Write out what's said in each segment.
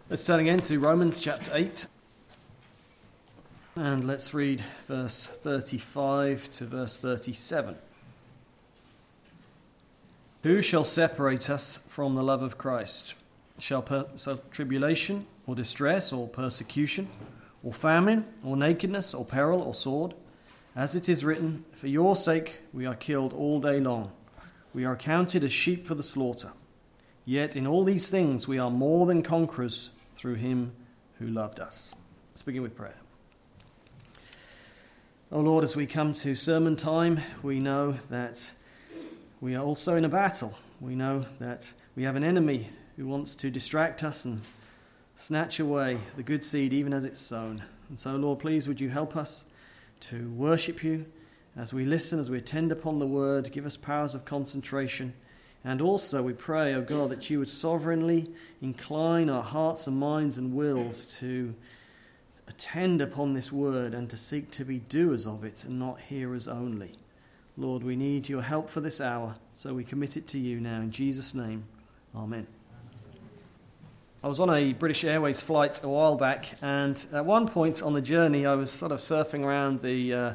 Let's turn again to Romans chapter 8. And let's read verse 35 to verse 37. Who shall separate us from the love of Christ? Shall tribulation or distress or persecution or famine or nakedness or peril or sword? As it is written, for your sake we are killed all day long. We are counted as sheep for the slaughter. Yet in all these things we are more than conquerors through him who loved us. Let's begin with prayer. Oh Lord, as we come to sermon time, we know that we are also in a battle. We know that we have an enemy who wants to distract us and snatch away the good seed even as it's sown. And so, Lord, please would you help us to worship you as we listen, as we attend upon the word. Give us powers of concentration. And also we pray, O God, that you would sovereignly incline our hearts and minds and wills to attend upon this word and to seek to be doers of it and not hearers only. Lord, we need your help for this hour, so we commit it to you now in Jesus' name. Amen. I was on a British Airways flight a while back, and at one point on the journey I was sort of surfing around the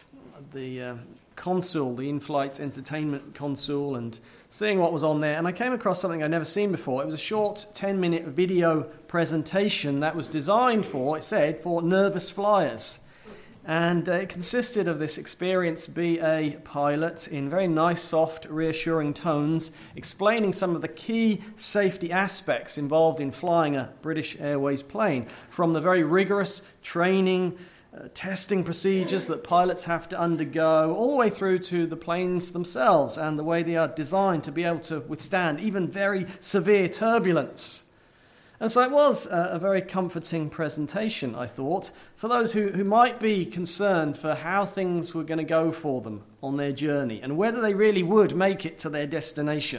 console, the in-flight entertainment console, and seeing what was on there, and I came across something I'd never seen before. It was a short 10-minute video presentation that was designed for, it said, for nervous flyers. And it consisted of this experienced BA pilot in very nice, soft, reassuring tones, explaining some of the key safety aspects involved in flying a British Airways plane, from the very rigorous training, testing procedures that pilots have to undergo, all the way through to the planes themselves and the way they are designed to be able to withstand even very severe turbulence. And so it was a very comforting presentation, I thought, for those who might be concerned for how things were going to go for them on their journey and whether they really would make it to their destination.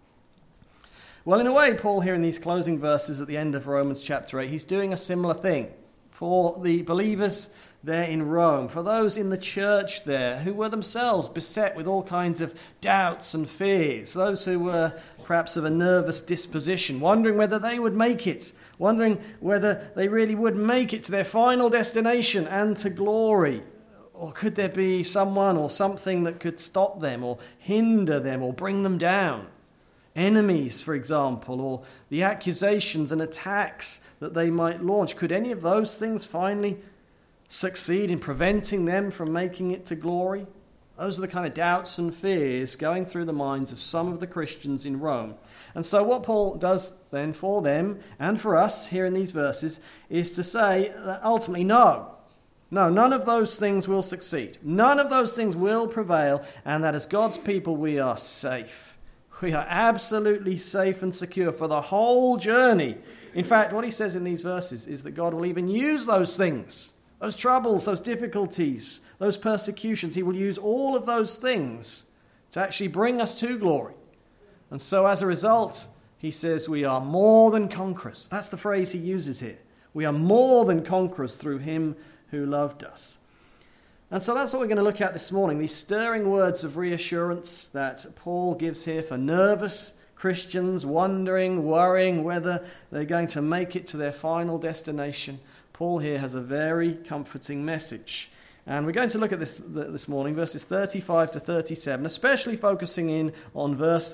Well, in a way, Paul here in these closing verses at the end of Romans chapter 8, he's doing a similar thing for the believers there in Rome, for those in the church there who were themselves beset with all kinds of doubts and fears, those who were perhaps of a nervous disposition, wondering whether they would make it, wondering whether they really would make it to their final destination and to glory. Or could there be someone or something that could stop them or hinder them or bring them down? Enemies, for example, or the accusations and attacks that they might launch. Could any of those things finally succeed in preventing them from making it to glory? Those are the kind of doubts and fears going through the minds of some of the Christians in Rome. And so what Paul does then for them and for us here in these verses is to say that ultimately, no, none of those things will succeed. None of those things will prevail, and that as God's people we are safe. We are absolutely safe and secure for the whole journey. In fact, what he says in these verses is that God will even use those things, those troubles, those difficulties, those persecutions. He will use all of those things to actually bring us to glory. And so as a result, he says we are more than conquerors. That's the phrase he uses here. We are more than conquerors through him who loved us. And so that's what we're going to look at this morning, these stirring words of reassurance that Paul gives here for nervous Christians wondering, worrying whether they're going to make it to their final destination. Paul here has a very comforting message. And we're going to look at this morning, verses 35 to 37, especially focusing in on verse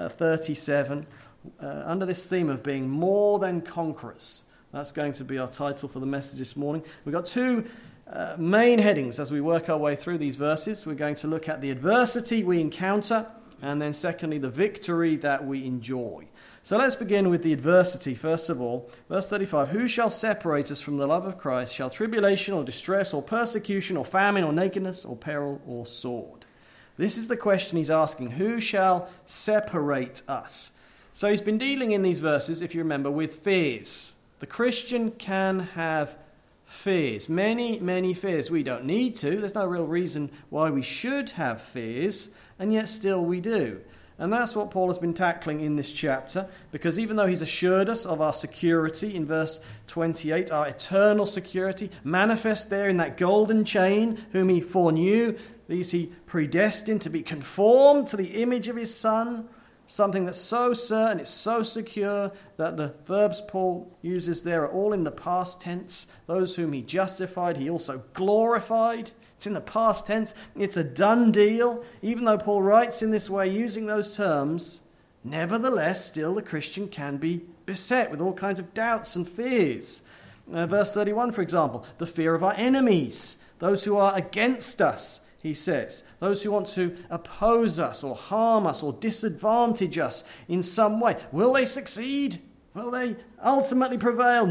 37, under this theme of being more than conquerors. That's going to be our title for the message this morning. We've got two main headings as we work our way through these verses. We're going to look at the adversity we encounter, and then secondly, the victory that we enjoy. So let's begin with the adversity, first of all. Verse 35, who shall separate us from the love of Christ? Shall tribulation or distress or persecution or famine or nakedness or peril or sword? This is the question he's asking. Who shall separate us? So he's been dealing in these verses, if you remember, with fears. The Christian can have fears, many fears. We don't need to. There's no real reason why we should have fears, and yet still we do. And that's what Paul has been tackling in this chapter, because even though he's assured us of our security in verse 28, our eternal security, manifest there in that golden chain, whom he foreknew, these he predestined to be conformed to the image of his Son, Something that's so certain, it's so secure that the verbs Paul uses there are all in the past tense. Those whom he justified, he also glorified. It's in the past tense. It's a done deal. Even though Paul writes in this way, using those terms, nevertheless, still the Christian can be beset with all kinds of doubts and fears. Verse 31, for example, the fear of our enemies, those who are against us, he says, those who want to oppose us or harm us or disadvantage us in some way. Will they succeed? Will they ultimately prevail?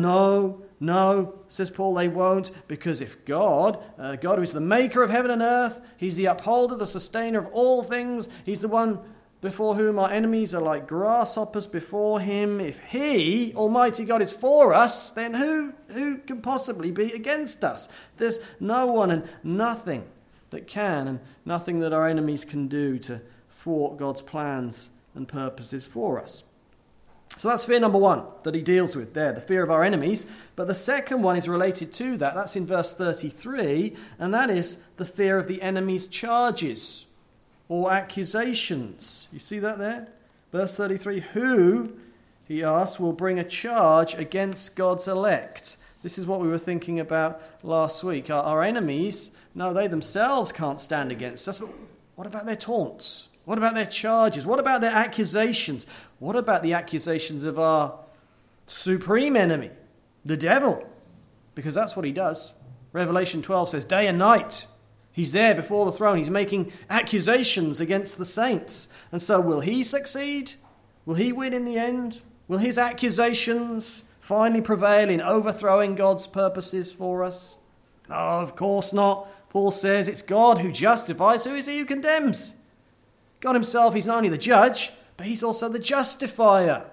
No, says Paul, they won't, because if God who is the maker of heaven and earth, he's the upholder, the sustainer of all things, he's the one before whom our enemies are like grasshoppers before him. If he, Almighty God, is for us, then who can possibly be against us? There's no one and nothing that can, and nothing that our enemies can do to thwart God's plans and purposes for us. So that's fear number one that he deals with there, the fear of our enemies. But the second one is related to that. That's in verse 33, and that is the fear of the enemy's charges or accusations. You see that there? Verse 33, who, he asks, will bring a charge against God's elect? This is what we were thinking about last week. Our enemies, no, they themselves can't stand against us, but what about their taunts? What about their charges? What about their accusations? What about the accusations of our supreme enemy, the devil? Because that's what he does. Revelation 12 says, day and night, he's there before the throne. He's making accusations against the saints. And so will he succeed? Will he win in the end? Will his accusations finally prevail in overthrowing God's purposes for us? No, of course not. Paul says it's God who justifies. Who is he who condemns? God himself, he's not only the judge, but he's also the justifier.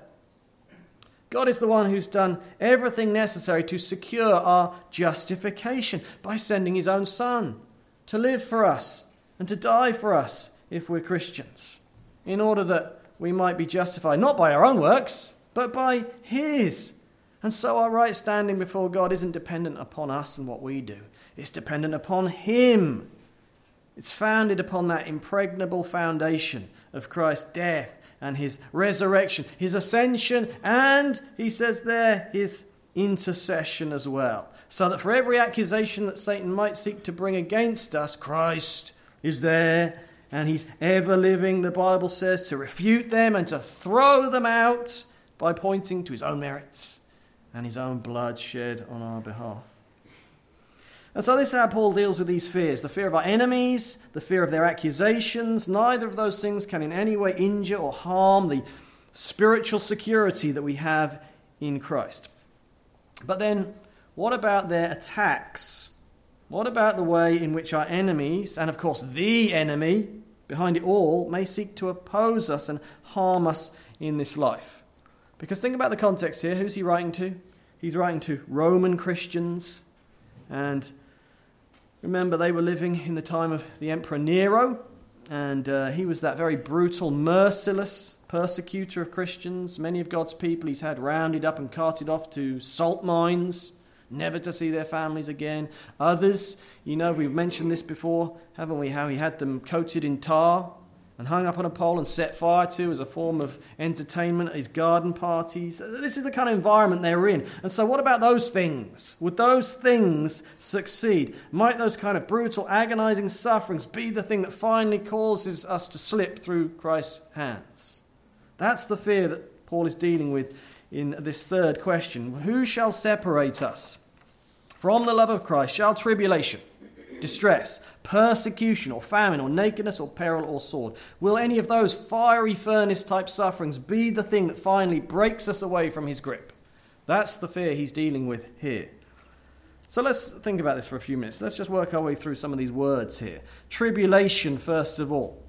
God is the one who's done everything necessary to secure our justification by sending his own Son to live for us and to die for us if we're Christians, in order that we might be justified not by our own works, but by his. And so our right standing before God isn't dependent upon us and what we do. It's dependent upon him. It's founded upon that impregnable foundation of Christ's death and his resurrection, his ascension, and, he says there, his intercession as well. So that for every accusation that Satan might seek to bring against us, Christ is there, and he's ever living, the Bible says, to refute them and to throw them out by pointing to his own merits and his own blood shed on our behalf. And so this is how Paul deals with these fears. The fear of our enemies, the fear of their accusations. Neither of those things can in any way injure or harm the spiritual security that we have in Christ. But then, what about their attacks? What about the way in which our enemies, and of course the enemy behind it all, may seek to oppose us and harm us in this life? Because think about the context here. Who's he writing to? He's writing to Roman Christians. And remember, they were living in the time of the Emperor Nero, and he was that very brutal, merciless persecutor of Christians. Many of God's people he's had rounded up and carted off to salt mines, never to see their families again. Others, we've mentioned this before, haven't we, how he had them coated in tar and hung up on a pole and set fire to as a form of entertainment at his garden parties. This is the kind of environment they were in. And so what about those things? Would those things succeed? Might those kind of brutal, agonizing sufferings be the thing that finally causes us to slip through Christ's hands? That's the fear that Paul is dealing with in this third question. Who shall separate us from the love of Christ? Shall tribulation, distress, persecution, or famine, or nakedness, or peril, or sword? Will any of those fiery furnace type sufferings be the thing that finally breaks us away from his grip? That's the fear he's dealing with here. So let's think about this for a few minutes. Let's just work our way through some of these words here. Tribulation, first of all.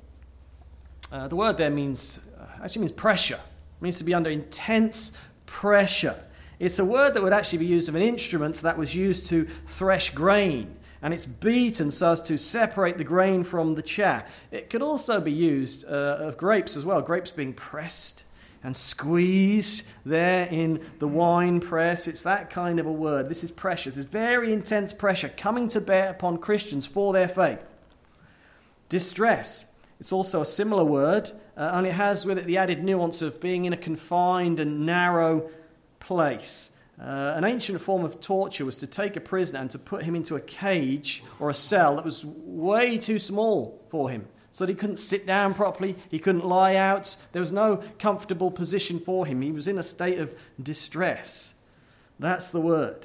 The word there means pressure. It means to be under intense pressure. It's a word that would actually be used of an instrument that was used to thresh grain. And it's beaten so as to separate the grain from the chaff. It could also be used of grapes as well, grapes being pressed and squeezed there in the wine press. It's that kind of a word. This is pressure. This is very intense pressure coming to bear upon Christians for their faith. Distress. It's also a similar word, and it has with it the added nuance of being in a confined and narrow place. An ancient form of torture was to take a prisoner and to put him into a cage or a cell that was way too small for him, so that he couldn't sit down properly, he couldn't lie out, there was no comfortable position for him. He was in a state of distress. That's the word.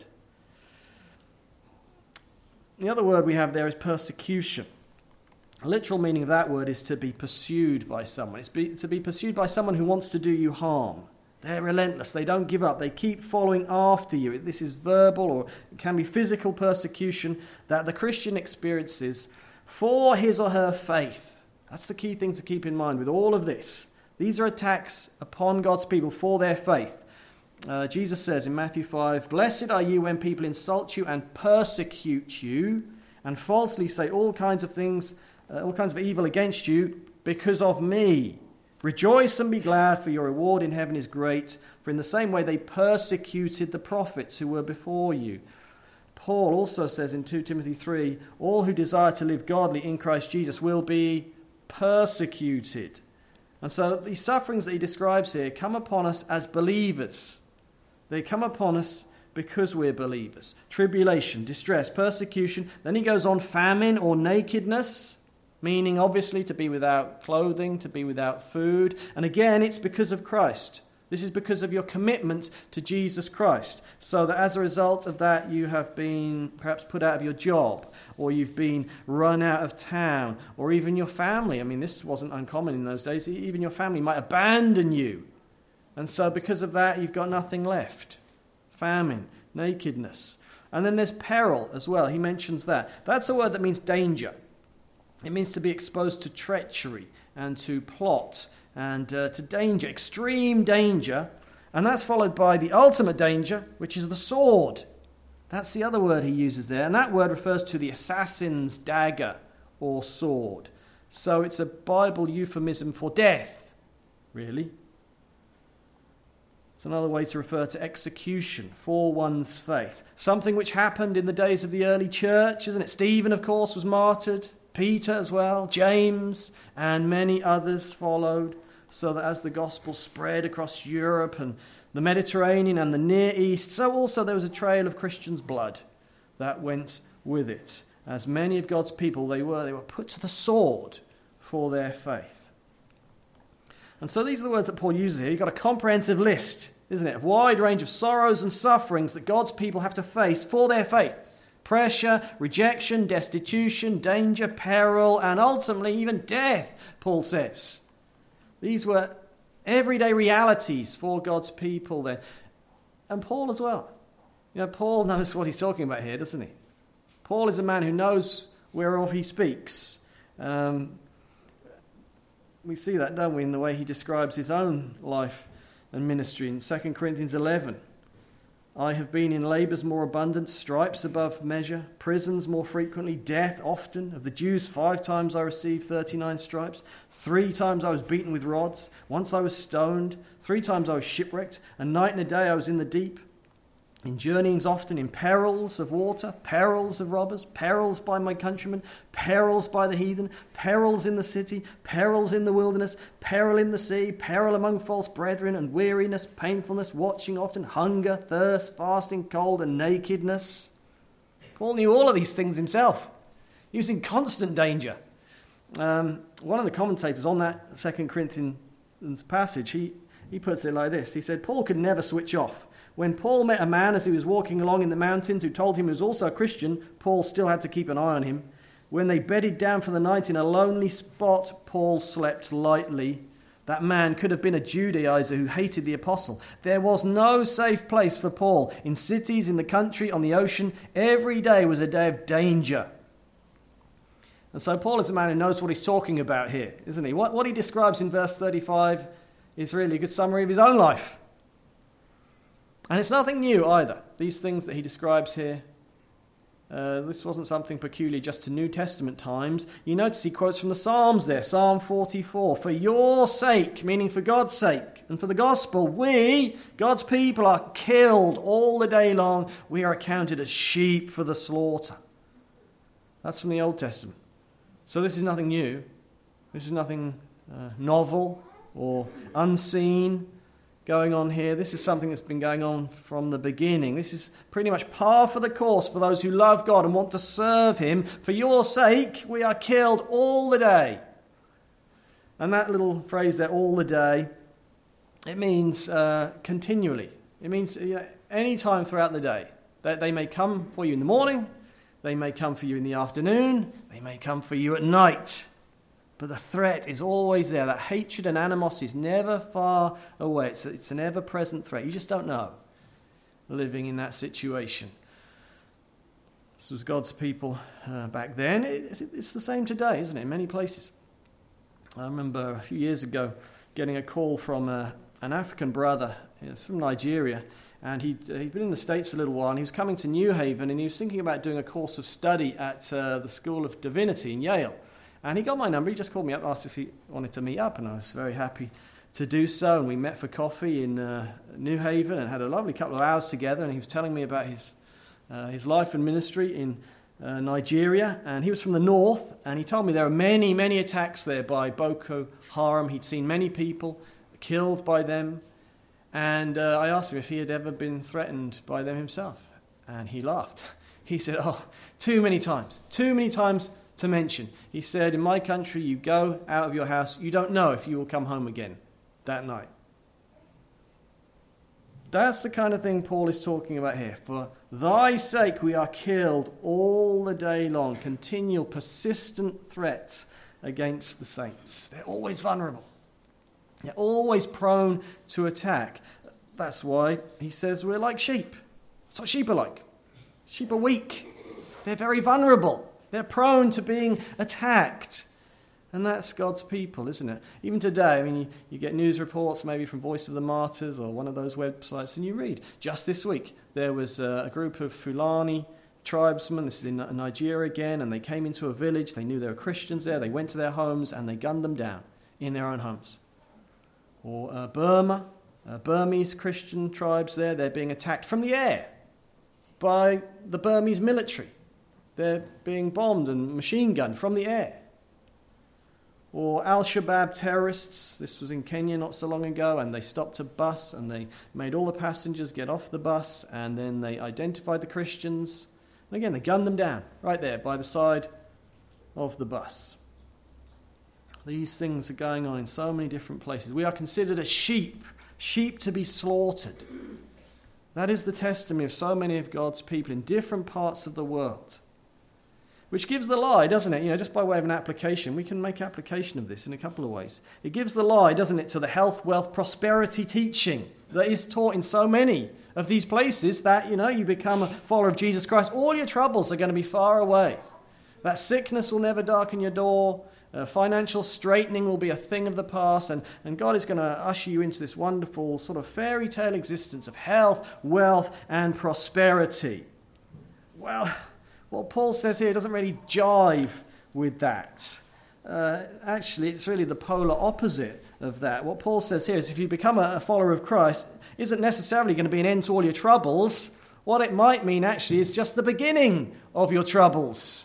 The other word we have there is persecution. The literal meaning of that word is to be pursued by someone. It's to be pursued by someone who wants to do you harm. They're relentless. They don't give up. They keep following after you. This is verbal, or it can be physical persecution that the Christian experiences for his or her faith. That's the key thing to keep in mind with all of this. These are attacks upon God's people for their faith. Jesus says in Matthew 5, "Blessed are you when people insult you and persecute you and falsely say all kinds of things, all kinds of evil against you because of me. Rejoice and be glad, for your reward in heaven is great. For in the same way they persecuted the prophets who were before you." Paul also says in 2 Timothy 3, "All who desire to live godly in Christ Jesus will be persecuted." And so these sufferings that he describes here come upon us as believers. They come upon us because we're believers. Tribulation, distress, persecution. Then he goes on, famine or nakedness, meaning obviously to be without clothing, to be without food. And again, it's because of Christ. This is because of your commitment to Jesus Christ. So that as a result of that, you have been perhaps put out of your job, or you've been run out of town, or even your family. I mean, this wasn't uncommon in those days. Even your family might abandon you. And so because of that, you've got nothing left. Famine, nakedness. And then there's peril as well. He mentions that. That's a word that means danger. It means to be exposed to treachery and to plot and to danger, extreme danger. And that's followed by the ultimate danger, which is the sword. That's the other word he uses there. And that word refers to the assassin's dagger or sword. So it's a Bible euphemism for death, really. It's another way to refer to execution for one's faith. Something which happened in the days of the early church, isn't it? Stephen, of course, was martyred. Peter as well, James, and many others followed, so that as the gospel spread across Europe and the Mediterranean and the Near East, so also there was a trail of Christians' blood that went with it. As many of God's people they were put to the sword for their faith. And so these are the words that Paul uses here. You've got a comprehensive list, isn't it? A wide range of sorrows and sufferings that God's people have to face for their faith. Pressure, rejection, destitution, danger, peril, and ultimately even death, Paul says. These were everyday realities for God's people then. And Paul as well. You know, Paul knows what he's talking about here, doesn't he? Paul is a man who knows whereof he speaks. We see that, don't we, in the way he describes his own life and ministry in 2 Corinthians 11. "I have been in labours more abundant, stripes above measure, prisons more frequently, death often. Of the Jews 5 times I received 39 stripes. 3 times I was beaten with rods. Once I was stoned. 3 times I was shipwrecked. A night and a day I was in the deep. In journeyings often, in perils of water, perils of robbers, perils by my countrymen, perils by the heathen, perils in the city, perils in the wilderness, peril in the sea, peril among false brethren, and weariness, painfulness, watching often, hunger, thirst, fasting, cold, and nakedness." Paul knew all of these things himself. He was in constant danger. One of the commentators on that 2 Corinthians passage, he puts it like this. He said, Paul could never switch off. When Paul met a man as he was walking along in the mountains who told him he was also a Christian, Paul still had to keep an eye on him. When they bedded down for the night in a lonely spot, Paul slept lightly. That man could have been a Judaizer who hated the apostle. There was no safe place for Paul. In cities, in the country, on the ocean, every day was a day of danger. And so Paul is a man who knows what he's talking about here, isn't he? What he describes in verse 35 is really a good summary of his own life. And it's nothing new either. These things that he describes here, this wasn't something peculiar just to New Testament times. You notice he quotes from the Psalms there, Psalm 44. "For your sake," meaning for God's sake, and for the gospel, we, God's people, are killed all the day long. We are accounted as sheep for the slaughter. That's from the Old Testament. So this is nothing new. This is nothing novel or unseen going on here. This is something that's been going on from the beginning. This is pretty much par for the course for those who love God and want to serve him. For your sake, we are killed all the day. And that little phrase there, all the day, it means continually. It means any time throughout the day. They may come for you in the morning, they may come for you in the afternoon, they may come for you at night. But the threat is always there. That hatred and animosity is never far away. It's an ever-present threat. You just don't know, living in that situation. This was God's people back then. It's the same today, isn't it, in many places. I remember a few years ago getting a call from an African brother. He was from Nigeria, and he'd been in the States a little while, and he was coming to New Haven, and he was thinking about doing a course of study at the School of Divinity in Yale. And he got my number. He just called me up, asked if he wanted to meet up, and I was very happy to do so. And we met for coffee in New Haven and had a lovely couple of hours together. And he was telling me about his life and ministry in Nigeria. And he was from the north, and he told me there are many, many attacks there by Boko Haram. He'd seen many people killed by them. And I asked him if he had ever been threatened by them himself. And he laughed. He said, too many times to mention. He said, in my country, you go out of your house, you don't know if you will come home again that night. That's the kind of thing Paul is talking about here. For thy sake we are killed all the day long. Continual, persistent threats against the saints. They're always vulnerable. They're always prone to attack. That's why he says we're like sheep. That's what sheep are like. Sheep are weak. They're very vulnerable. They're prone to being attacked. And that's God's people, isn't it? Even today, you get news reports maybe from Voice of the Martyrs or one of those websites, and you read, just this week, there was a group of Fulani tribesmen, this is in Nigeria again, and they came into a village, they knew there were Christians there, they went to their homes and they gunned them down in their own homes. Or Burma, Burmese Christian tribes there, they're being attacked from the air by the Burmese military. They're being bombed and machine gunned from the air. Or Al-Shabaab terrorists, this was in Kenya not so long ago, and they stopped a bus and they made all the passengers get off the bus, and then they identified the Christians. And again, they gunned them down right there by the side of the bus. These things are going on in so many different places. We are considered as sheep to be slaughtered. That is the testimony of so many of God's people in different parts of the world. Which gives the lie, doesn't it? Just by way of an application, we can make application of this in a couple of ways. It gives the lie, doesn't it, to the health, wealth, prosperity teaching that is taught in so many of these places that, you become a follower of Jesus Christ. All your troubles are going to be far away. That sickness will never darken your door. Financial straightening will be a thing of the past. And God is going to usher you into this wonderful sort of fairy tale existence of health, wealth, and prosperity. Well, what Paul says here doesn't really jive with that. Actually, it's really the polar opposite of that. What Paul says here is if you become a follower of Christ, isn't necessarily going to be an end to all your troubles. What it might mean actually is just the beginning of your troubles.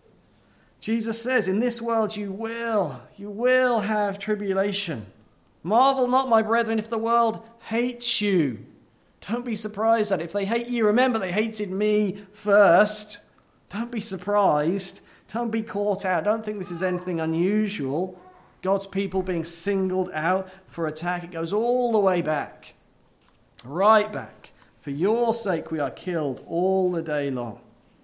Jesus says, in this world you will have tribulation. Marvel not, my brethren, if the world hates you. Don't be surprised at it. If they hate you, remember they hated me first. Don't be surprised. Don't be caught out. Don't think this is anything unusual. God's people being singled out for attack. It goes all the way back. Right back. For your sake we are killed all the day long.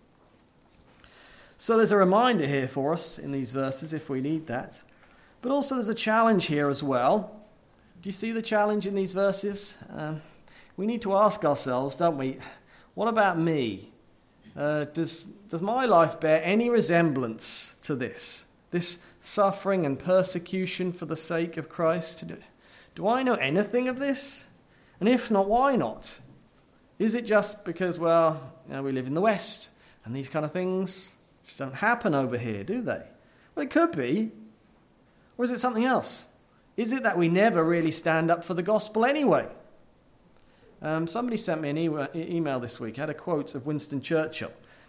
So there's a reminder here for us in these verses if we need that. But also there's a challenge here as well. Do you see the challenge in these verses? We need to ask ourselves, don't we, what about me? Does my life bear any resemblance to this suffering and persecution for the sake of Christ? Do I know anything of this? And if not, why not? Is it just because, we live in the West and these kind of things just don't happen over here, do they? Well, it could be. Or is it something else? Is it that we never really stand up for the gospel anyway? Somebody sent me an email this week. I had a quote of Winston Churchill.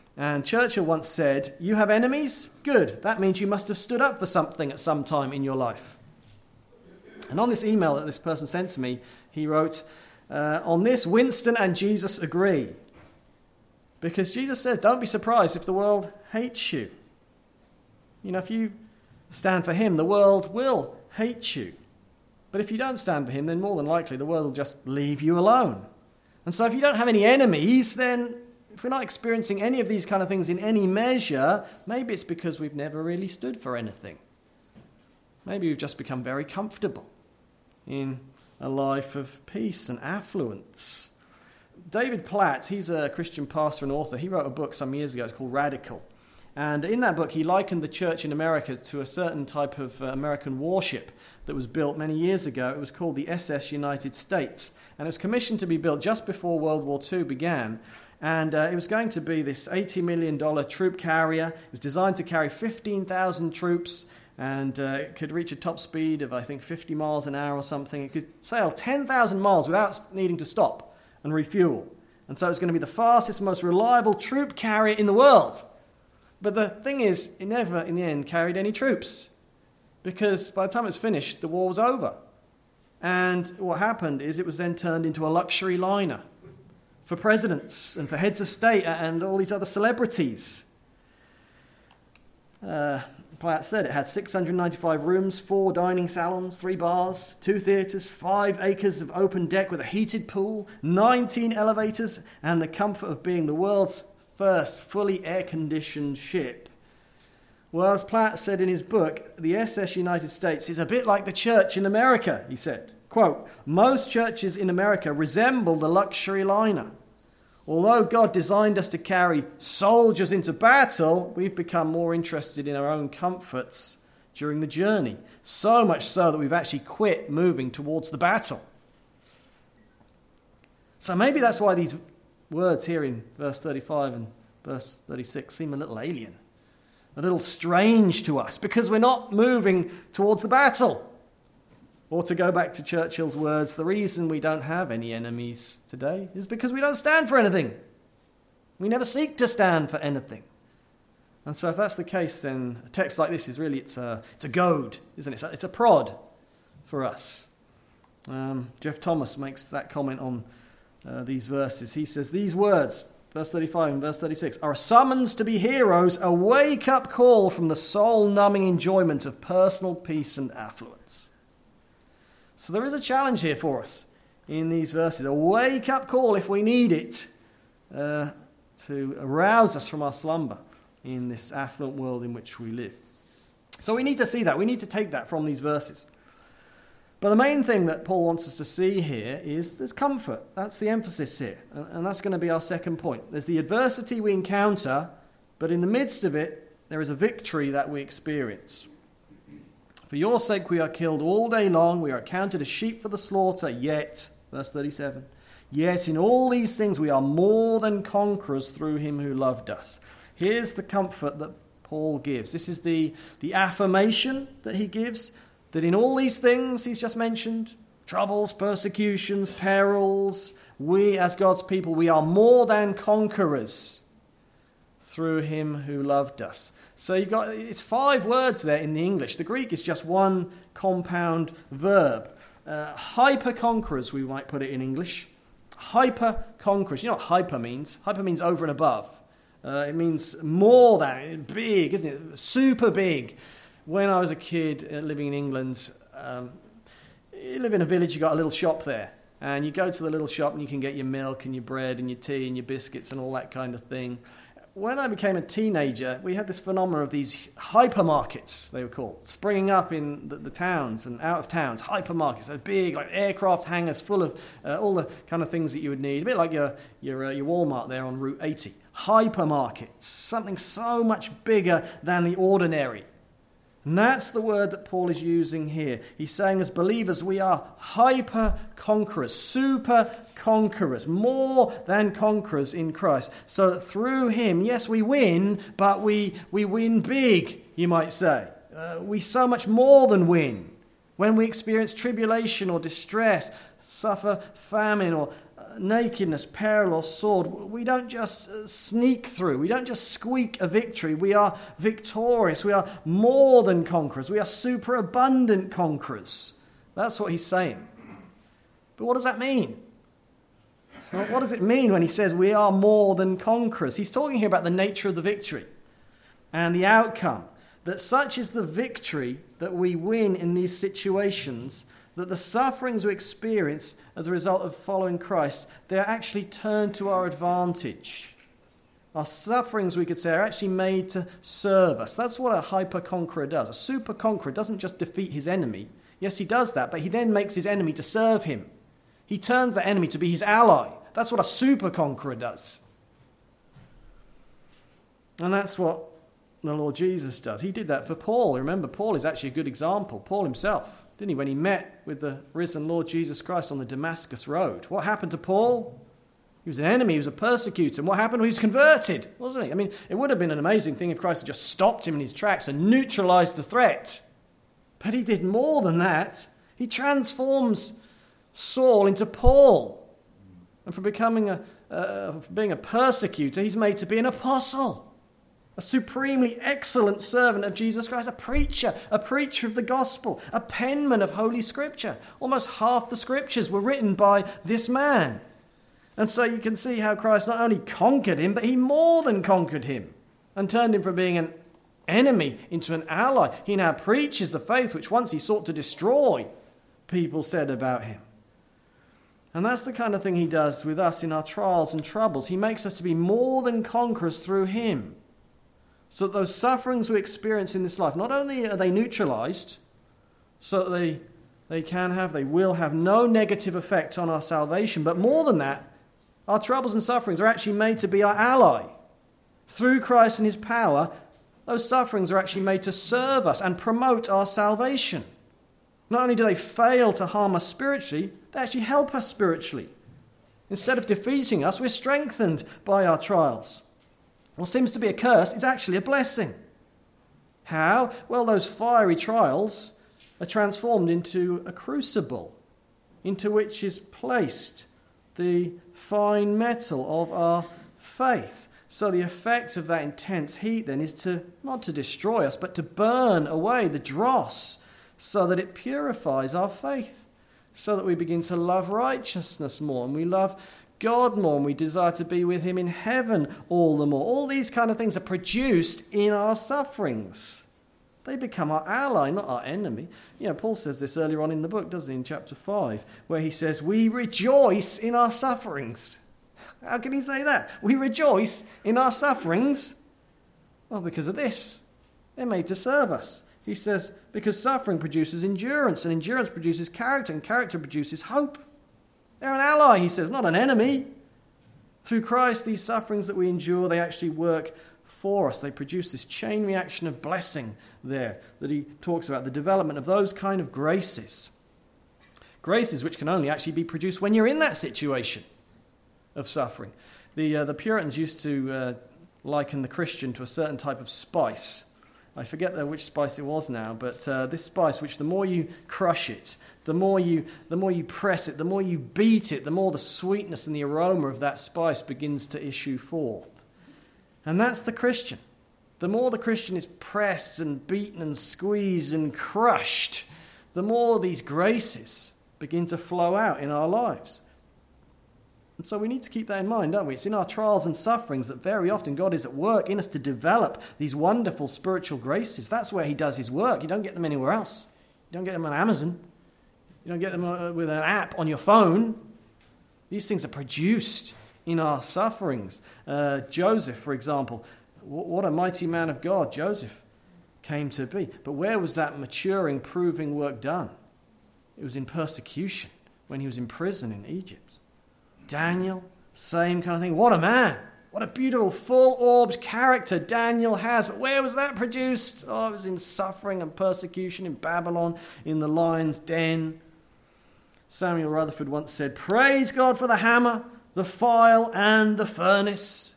And Churchill once said, "You have enemies? Good. That means you must have stood up for something at some time in your life." And on this email that this person sent to me, he wrote, "On this, Winston and Jesus agree." Because Jesus says, don't be surprised if the world hates you. You know, if you stand for him, the world will hate you. But if you don't stand for him, then more than likely the world will just leave you alone. And so if you don't have any enemies, then if we're not experiencing any of these kind of things in any measure, maybe it's because we've never really stood for anything. Maybe we've just become very comfortable in a life of peace and affluence. David Platt, he's a Christian pastor and author. He wrote a book some years ago. It's called Radical. And in that book, he likened the church in America to a certain type of American warship that was built many years ago. It was called the SS United States. And it was commissioned to be built just before World War II began. And it was going to be this $80 million troop carrier. It was designed to carry 15,000 troops. And it could reach a top speed of, I think, 50 miles an hour or something. It could sail 10,000 miles without needing to stop and refuel. And so it's going to be the fastest, most reliable troop carrier in the world. But the thing is, it never, in the end, carried any troops. Because by the time it was finished, the war was over. And what happened is it was then turned into a luxury liner for presidents and for heads of state and all these other celebrities. Platt said it had 695 rooms, 4 dining salons, 3 bars, 2 theatres, 5 acres of open deck with a heated pool, 19 elevators, and the comfort of being the world's first fully air-conditioned ship. Well, as Platt said in his book, the SS United States is a bit like the church in America, he said. Quote, "Most churches in America resemble the luxury liner. Although God designed us to carry soldiers into battle, we've become more interested in our own comforts during the journey. So much so that we've actually quit moving towards the battle." So maybe that's why these words here in verse 35 and verse 36 seem a little alien, a little strange to us, because we're not moving towards the battle. Or to go back to Churchill's words, the reason we don't have any enemies today is because we don't stand for anything. We never seek to stand for anything. And so if that's the case, then a text like this is really, it's a goad, isn't it? It's a prod for us. Jeff Thomas makes that comment on these verses. He says, these words, verse 35 and verse 36, are a summons to be heroes, a wake-up call from the soul-numbing enjoyment of personal peace and affluence. So there is a challenge here for us in these verses, a wake-up call if we need it to arouse us from our slumber in this affluent world in which we live. So we need to see that. We need to take that from these verses. But the main thing that Paul wants us to see here is there's comfort. That's the emphasis here. And that's going to be our second point. There's the adversity we encounter, but in the midst of it, there is a victory that we experience. For your sake we are killed all day long, we are counted as sheep for the slaughter, yet, verse 37, yet in all these things we are more than conquerors through him who loved us. Here's the comfort that Paul gives. This is the affirmation that he gives, that in all these things he's just mentioned, troubles, persecutions, perils, we as God's people, we are more than conquerors through him who loved us. So it's 5 words there in the English. The Greek is just one compound verb. Hyper-conquerors, we might put it in English. Hyper-conquerors. You know what hyper means? Hyper means over and above. It means more than, big, isn't it? Super big. When I was a kid living in England, you live in a village, you got a little shop there. And you go to the little shop and you can get your milk and your bread and your tea and your biscuits and all that kind of thing. When I became a teenager, we had this phenomenon of these hypermarkets, they were called, springing up in the towns and out of towns. Hypermarkets, they're big, like aircraft hangars full of all the kind of things that you would need. A bit like your Walmart there on Route 80. Hypermarkets, something so much bigger than the ordinary. And that's the word that Paul is using here. He's saying as believers we are hyper-conquerors, super-conquerors, more than conquerors in Christ. So that through him, yes, we win, but we win big, you might say. We so much more than win. When we experience tribulation or distress, suffer famine or nakedness, peril, or sword, we don't just sneak through. We don't just squeak a victory. We are victorious. We are more than conquerors. We are superabundant conquerors. That's what he's saying. But what does that mean? Well, what does it mean when he says we are more than conquerors? He's talking here about the nature of the victory and the outcome. That such is the victory that we win in these situations, that the sufferings we experience as a result of following Christ, they are actually turned to our advantage. Our sufferings, we could say, are actually made to serve us. That's what a hyper-conqueror does. A super-conqueror doesn't just defeat his enemy. Yes, he does that, but he then makes his enemy to serve him. He turns the enemy to be his ally. That's what a super-conqueror does. And that's what the Lord Jesus does. He did that for Paul. Remember, Paul is actually a good example. Paul himself, didn't he? When he met with the risen Lord Jesus Christ on the Damascus road. What happened to Paul? He was an enemy. He was a persecutor. And what happened? He was converted, wasn't he? I mean, it would have been an amazing thing if Christ had just stopped him in his tracks and neutralized the threat. But he did more than that. He transforms Saul into Paul. And from being a persecutor, he's made to be an apostle. A supremely excellent servant of Jesus Christ, a preacher of the gospel, a penman of Holy Scripture. Almost half the Scriptures were written by this man. And so you can see how Christ not only conquered him, but he more than conquered him and turned him from being an enemy into an ally. He now preaches the faith which once he sought to destroy, people said about him. And that's the kind of thing he does with us in our trials and troubles. He makes us to be more than conquerors through him. So that those sufferings we experience in this life, not only are they neutralized, so that they will have no negative effect on our salvation, but more than that, our troubles and sufferings are actually made to be our ally. Through Christ and his power, those sufferings are actually made to serve us and promote our salvation. Not only do they fail to harm us spiritually, they actually help us spiritually. Instead of defeating us, we're strengthened by our trials. What seems to be a curse is actually a blessing. How? Well, those fiery trials are transformed into a crucible, into which is placed the fine metal of our faith. So the effect of that intense heat then is not to destroy us, but to burn away the dross, so that it purifies our faith, so that we begin to love righteousness more, and we love God more, and we desire to be with him in heaven all the more. All these kind of things are produced in our sufferings. They become our ally, not our enemy. Paul says this earlier on in the book, doesn't he, in chapter 5, where he says, we rejoice in our sufferings. How can he say that? We rejoice in our sufferings. Well, because of this. They're made to serve us. He says, because suffering produces endurance, and endurance produces character, and character produces hope. They're an ally, he says, not an enemy. Through Christ, these sufferings that we endure, they actually work for us. They produce this chain reaction of blessing there that he talks about, the development of those kind of graces. Graces which can only actually be produced when you're in that situation of suffering. The Puritans used to liken the Christian to a certain type of spice. I forget which spice it was now, but this spice, which the more you crush it, the more you press it, the more you beat it, the more the sweetness and the aroma of that spice begins to issue forth. And that's the Christian. The more the Christian is pressed and beaten and squeezed and crushed, the more these graces begin to flow out in our lives. And so we need to keep that in mind, don't we? It's in our trials and sufferings that very often God is at work in us to develop these wonderful spiritual graces. That's where he does his work. You don't get them anywhere else. You don't get them on Amazon. You don't get them with an app on your phone. These things are produced in our sufferings. Joseph, for example, what a mighty man of God Joseph came to be. But where was that maturing, proving work done? It was in persecution when he was in prison in Egypt. Daniel, same kind of thing. What a man. What a beautiful, full-orbed character Daniel has. But where was that produced? Oh, it was in suffering and persecution in Babylon, in the lion's den. Samuel Rutherford once said, "Praise God for the hammer, the file, and the furnace."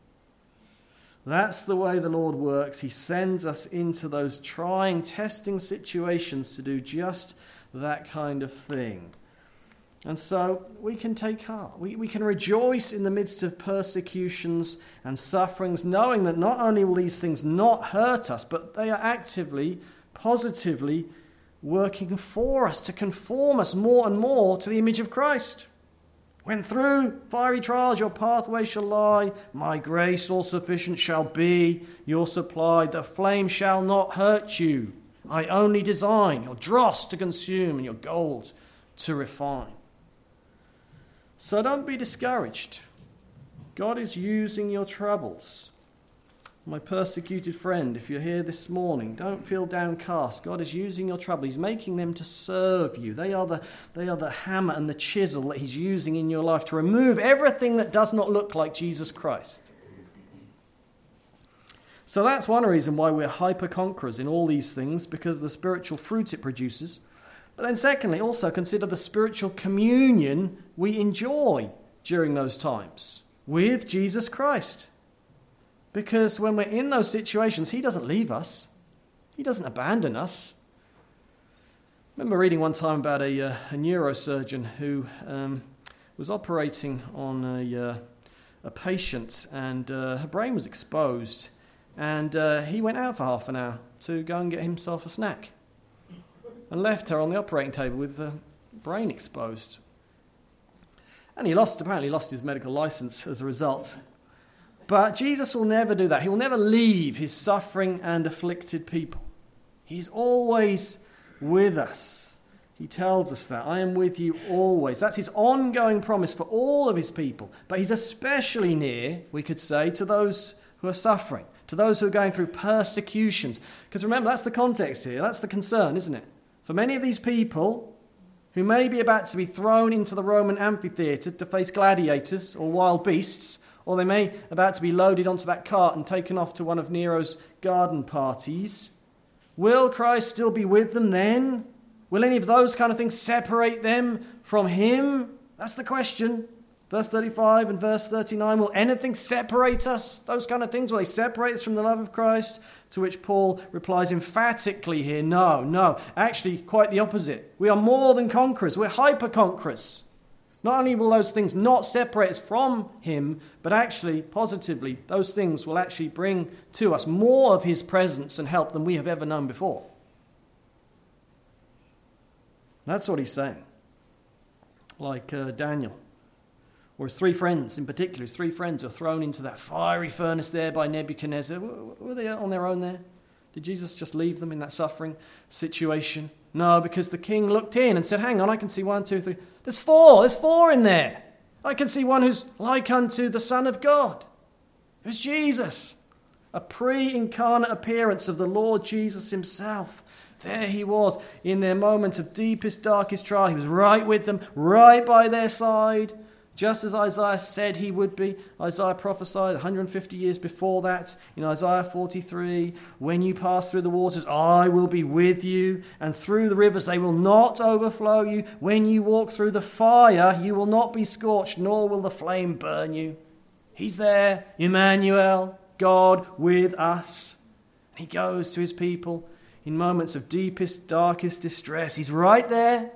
That's the way the Lord works. He sends us into those trying, testing situations to do just that kind of thing. And so we can take heart. We can rejoice in the midst of persecutions and sufferings, knowing that not only will these things not hurt us, but they are actively, positively working for us to conform us more and more to the image of Christ. When through fiery trials your pathway shall lie, my grace all sufficient shall be your supply. The flame shall not hurt you. I only design your dross to consume and your gold to refine. So don't be discouraged. God is using your troubles. My persecuted friend, if you're here this morning, don't feel downcast. God is using your trouble. He's making them to serve you. They are the hammer and the chisel that he's using in your life to remove everything that does not look like Jesus Christ. So that's one reason why we're hyper-conquerors in all these things, because of the spiritual fruit it produces. But then secondly, also consider the spiritual communion we enjoy during those times with Jesus Christ. Because when we're in those situations, he doesn't leave us. He doesn't abandon us. I remember reading one time about a neurosurgeon who was operating on a patient, and her brain was exposed. And he went out for half an hour to go and get himself a snack and left her on the operating table with the brain exposed. And he apparently lost his medical license as a result. But Jesus will never do that. He will never leave his suffering and afflicted people. He's always with us. He tells us that. I am with you always. That's his ongoing promise for all of his people. But he's especially near, we could say, to those who are suffering, to those who are going through persecutions. Because remember, that's the context here. That's the concern, isn't it? For many of these people who may be about to be thrown into the Roman amphitheatre to face gladiators or wild beasts, or they may about to be loaded onto that cart and taken off to one of Nero's garden parties. Will Christ still be with them then? Will any of those kind of things separate them from him? That's the question. Verse 35 and verse 39, will anything separate us? Those kind of things, will they separate us from the love of Christ? To which Paul replies emphatically here, no. Actually, quite the opposite. We are more than conquerors. We're hyper-conquerors. Not only will those things not separate us from him, but actually, positively, those things will actually bring to us more of his presence and help than we have ever known before. That's what he's saying. Like Daniel, or his three friends in particular. His three friends are thrown into that fiery furnace there by Nebuchadnezzar. Were they on their own there? Did Jesus just leave them in that suffering situation? No, because the king looked in and said, hang on, I can see 1, 2, 3. There's four in there. I can see one who's like unto the Son of God. It's Jesus. A pre-incarnate appearance of the Lord Jesus himself. There he was in their moment of deepest, darkest trial. He was right with them, right by their side. Just as Isaiah said he would be. Isaiah prophesied 150 years before that in Isaiah 43. When you pass through the waters, I will be with you. And through the rivers, they will not overflow you. When you walk through the fire, you will not be scorched, nor will the flame burn you. He's there, Emmanuel, God with us. He goes to his people in moments of deepest, darkest distress. He's right there.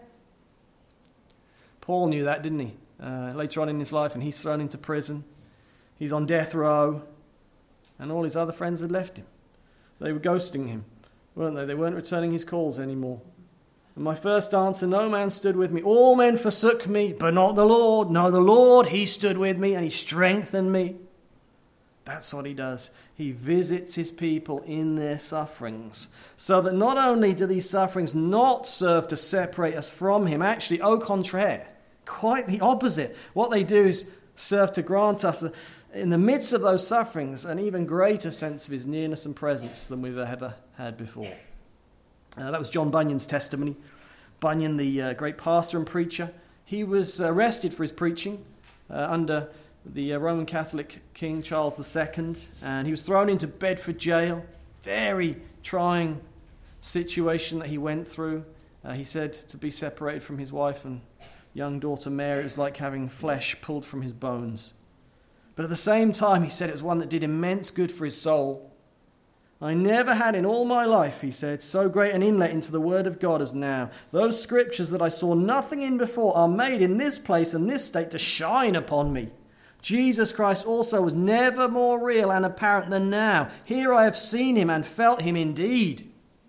Paul knew that, didn't he? Later on in his life, and he's thrown into prison. He's on death row, and all his other friends had left him. They were ghosting him, weren't they? They weren't returning his calls anymore. And my first answer, no man stood with me. All men forsook me, but not the Lord. No, the Lord, he stood with me, and he strengthened me. That's what he does. He visits his people in their sufferings, so that not only do these sufferings not serve to separate us from him, actually, au contraire, quite the opposite. What they do is serve to grant us, in the midst of those sufferings, an even greater sense of his nearness and presence than we've ever had before. That was John Bunyan's testimony. Bunyan, the great pastor and preacher, he was arrested for his preaching under the Roman Catholic King Charles II, and he was thrown into Bedford jail. Very trying situation that he went through. He said to be separated from his wife and young daughter Mary, it was like having flesh pulled from his bones. But at the same time, he said it was one that did immense good for his soul. I never had in all my life, he said, so great an inlet into the word of God as now. Those scriptures that I saw nothing in before are made in this place and this state to shine upon me. Jesus Christ also was never more real and apparent than now. Here I have seen him and felt him indeed.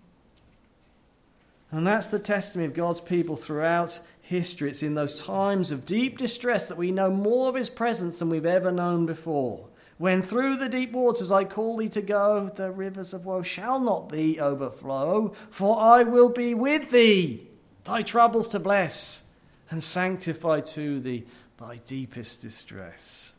And that's the testimony of God's people throughout history. It's in those times of deep distress that we know more of his presence than we've ever known before. When through the deep waters I call thee to go, the rivers of woe shall not thee overflow, for I will be with thee, thy troubles to bless, and sanctify to thee thy deepest distress.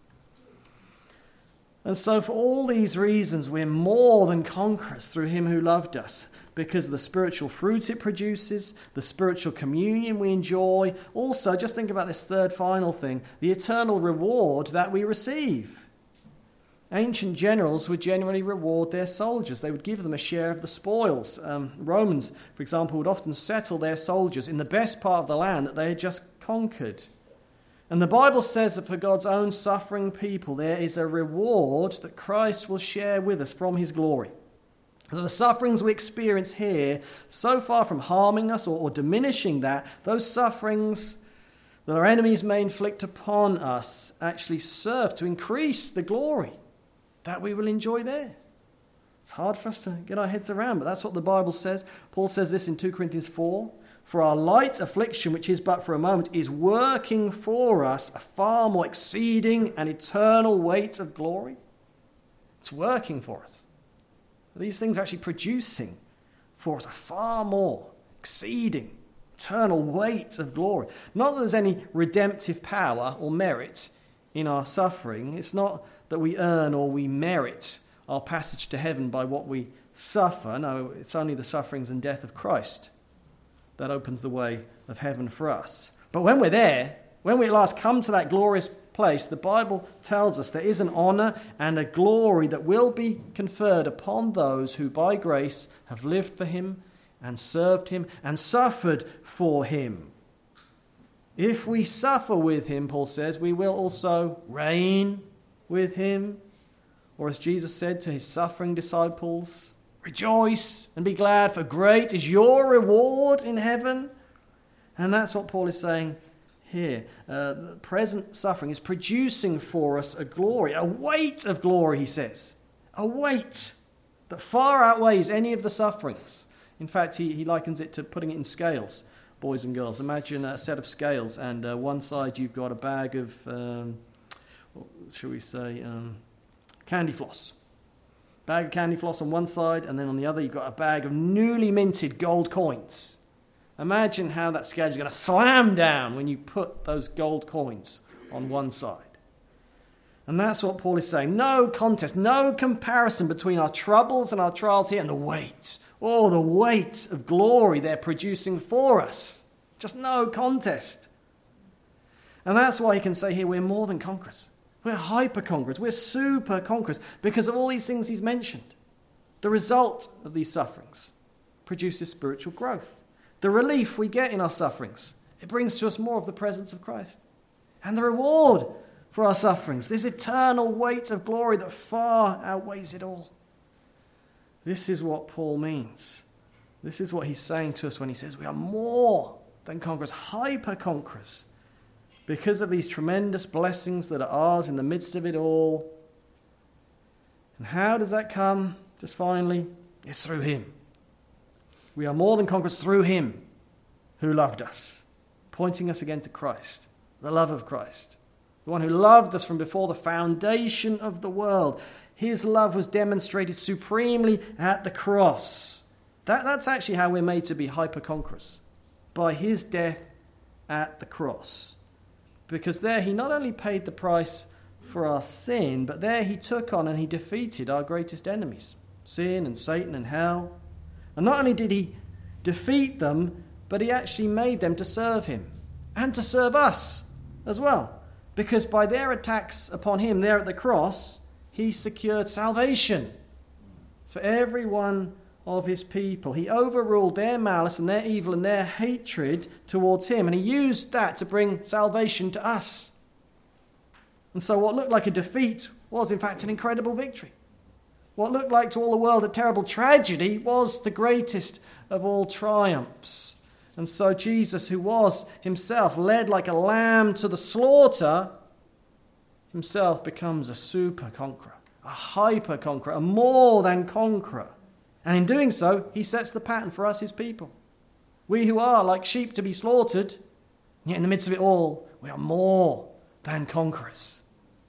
And so for all these reasons, we're more than conquerors through him who loved us, because of the spiritual fruit it produces, the spiritual communion we enjoy. Also, just think about this third final thing, the eternal reward that we receive. Ancient generals would generally reward their soldiers. They would give them a share of the spoils. Romans, for example, would often settle their soldiers in the best part of the land that they had just conquered. And the Bible says that for God's own suffering people, there is a reward that Christ will share with us from his glory. That the sufferings we experience here, so far from harming us or diminishing that, those sufferings that our enemies may inflict upon us actually serve to increase the glory that we will enjoy there. It's hard for us to get our heads around, but that's what the Bible says. Paul says this in 2 Corinthians 4. For our light affliction, which is but for a moment, is working for us a far more exceeding and eternal weight of glory. It's working for us. These things are actually producing for us a far more exceeding eternal weight of glory. Not that there's any redemptive power or merit in our suffering. It's not that we earn or we merit our passage to heaven by what we suffer. No, it's only the sufferings and death of Christ that opens the way of heaven for us. But when we're there, when we at last come to that glorious place, the Bible tells us there is an honor and a glory that will be conferred upon those who by grace have lived for him and served him and suffered for him. If we suffer with him, Paul says, we will also reign with him. Or as Jesus said to his suffering disciples, rejoice and be glad, for great is your reward in heaven. And that's what Paul is saying here. The present suffering is producing for us a glory, a weight of glory, he says. A weight that far outweighs any of the sufferings. In fact, he likens it to putting it in scales, boys and girls. Imagine a set of scales, and one side you've got a bag of, candy floss. Bag of candy floss on one side, and then on the other you've got a bag of newly minted gold coins. Imagine how that scale is going to slam down when you put those gold coins on one side. And that's what Paul is saying. No contest, no comparison between our troubles and our trials here and the weight. Oh, the weight of glory they're producing for us. Just no contest. And that's why he can say here we're more than conquerors. We're hyper-conquerors. We're super-conquerors because of all these things he's mentioned. The result of these sufferings produces spiritual growth. The relief we get in our sufferings, it brings to us more of the presence of Christ. And the reward for our sufferings, this eternal weight of glory that far outweighs it all. This is what Paul means. This is what he's saying to us when he says we are more than conquerors, hyper-conquerors, because of these tremendous blessings that are ours in the midst of it all. And how does that come? Just finally, it's through him. We are more than conquerors through him who loved us, pointing us again to Christ, the love of Christ, the one who loved us from before the foundation of the world. His love was demonstrated supremely at the cross. That's actually how we're made to be hyper-conquerors, by his death at the cross. Because there he not only paid the price for our sin, but there he took on and he defeated our greatest enemies, sin and Satan and hell. And not only did he defeat them, but he actually made them to serve him and to serve us as well. Because by their attacks upon him there at the cross, he secured salvation for every one of his people. He overruled their malice and their evil and their hatred towards him, and he used that to bring salvation to us. And so what looked like a defeat was in fact an incredible victory. what looked like to all the world a terrible tragedy was the greatest of all triumphs. And so Jesus, who was himself led like a lamb to the slaughter, himself becomes a super conqueror, a hyper conqueror, a more than conqueror. And in doing so, he sets the pattern for us, his people. We who are like sheep to be slaughtered, yet in the midst of it all, we are more than conquerors.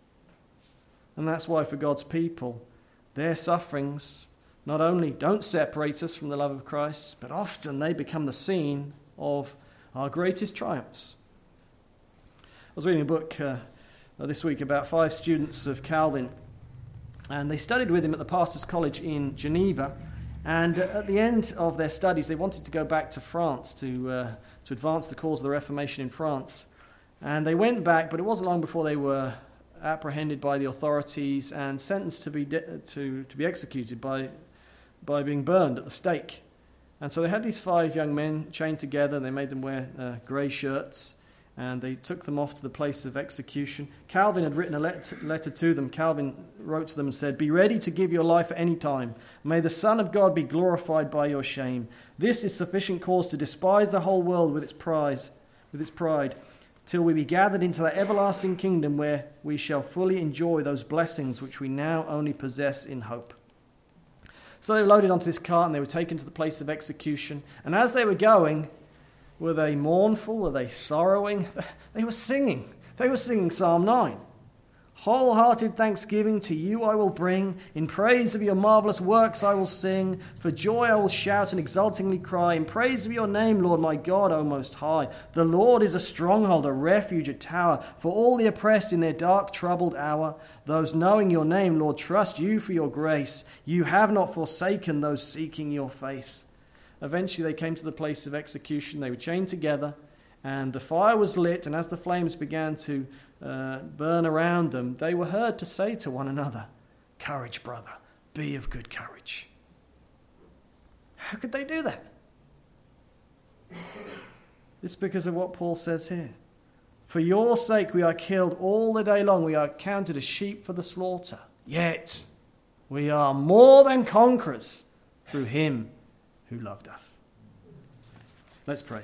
And that's why for God's people, their sufferings not only don't separate us from the love of Christ, but often they become the scene of our greatest triumphs. I was reading a book this week about 5 students of Calvin, and they studied with him at the Pastors' College in Geneva. And at the end of their studies, they wanted to go back to France to advance the cause of the Reformation in France. And they went back, but it wasn't long before they were apprehended by the authorities and sentenced to be executed by being burned at the stake. And so they had these 5 young men chained together, and they made them wear grey shirts, and they took them off to the place of execution. Calvin had written a letter to them. Calvin wrote to them and said, "Be ready to give your life at any time. May the Son of God be glorified by your shame. This is sufficient cause to despise the whole world with its pride, till we be gathered into that everlasting kingdom where we shall fully enjoy those blessings which we now only possess in hope." So they were loaded onto this cart and they were taken to the place of execution. And as they were going, were they mournful? Were they sorrowing? They were singing. They were singing Psalm 9. "Wholehearted thanksgiving to you I will bring. In praise of your marvelous works I will sing. For joy I will shout and exultingly cry. In praise of your name, Lord my God, O Most High. The Lord is a stronghold, a refuge, a tower. For all the oppressed in their dark, troubled hour. Those knowing your name, Lord, trust you for your grace. You have not forsaken those seeking your face." Eventually they came to the place of execution. They were chained together, and the fire was lit, and as the flames began to burn around them, they were heard to say to one another, "Courage, brother, be of good courage." How could they do that? It's because of what Paul says here. "For your sake we are killed all the day long. We are counted as sheep for the slaughter. Yet we are more than conquerors through him who loved us." Let's pray.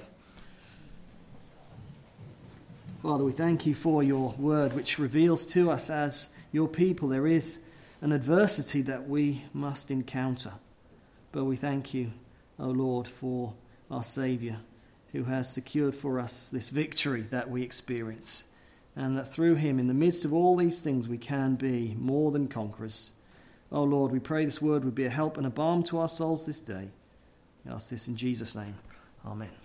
Father, we thank you for your word, which reveals to us as your people there is an adversity that we must encounter. But we thank you, O Lord, for our Saviour, who has secured for us this victory that we experience, and that through him, in the midst of all these things, we can be more than conquerors. O Lord, we pray this word would be a help and a balm to our souls this day. We ask this in Jesus' name. Amen.